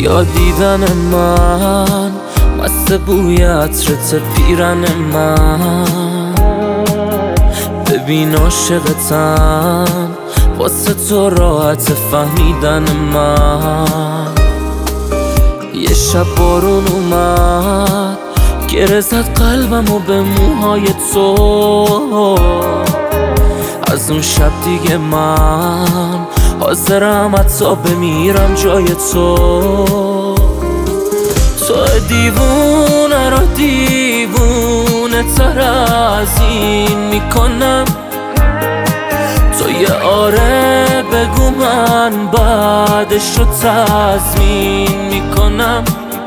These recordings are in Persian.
یا دیدن من مست بوی عطرت پیرن من، ببین عاشقتم واسه تو راحت فهمیدن من. یه شب بارون اومد گره زد قلبمو به موهای تو، از اون شب دیگه من حاضرم حتی بمیرم جای تو. تو دیوونه رو دیوونه تر از این میکنم، تو یه آره بگو من بعدش رو تضمین میکنم.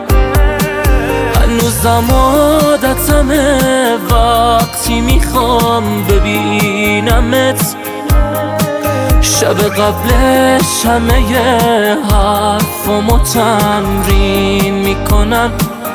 هنوزم عادتمه وقتی میخوام ببینمت، شب قبلش همه ی حرفامو تمرین میکنم.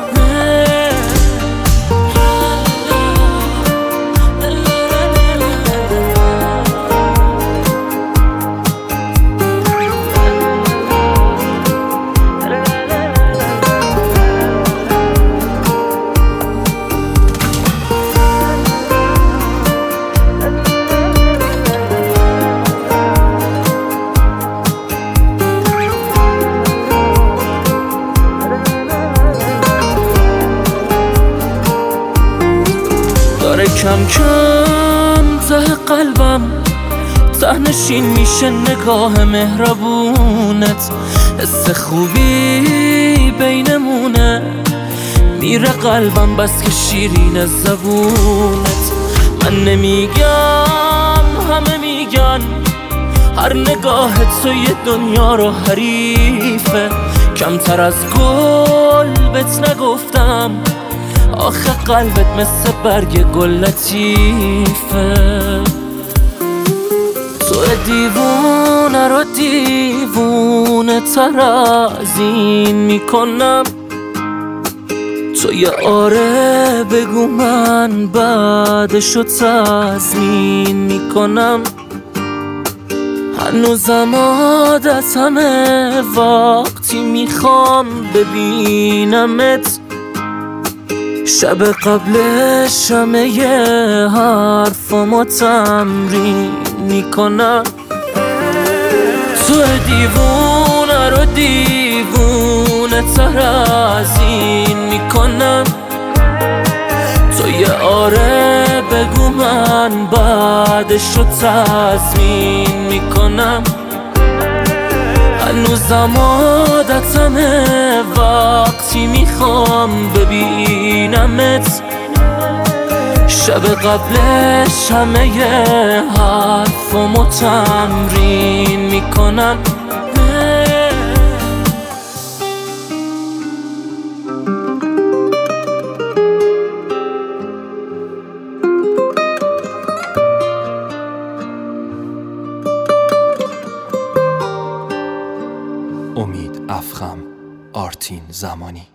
داره کم کم ته قلبم تهنشین میشه نگاه مهربونت، حس خوبی بینمونه میره قلبم بس که شیرین زبونت. من نمیگم همه میگن هر نگاه تو یه دنیا رو حریفه، کمتر از گل بهت نگفتم آخه قلبت مثل برگ گل لطیفه. تو دیوونه رو دیوونه تر از این میکنم، تو یه آره بگو من بعدش رو تضمین میکنم. هنوزم عادتمه وقتی میخوام ببینمت، شب قبلش همه ی حرفامو تمرین میکنم. تو دیوونه رو دیوونه تر از این میکنم، تو یه آره بگو من بعدش رو تضمین میکنم. هنوزم عادتمه وقتی میخوام ببینمت، شب قبلش همه ی حرفامو تمرین میکنم. امید افخم، آرتین زمانی.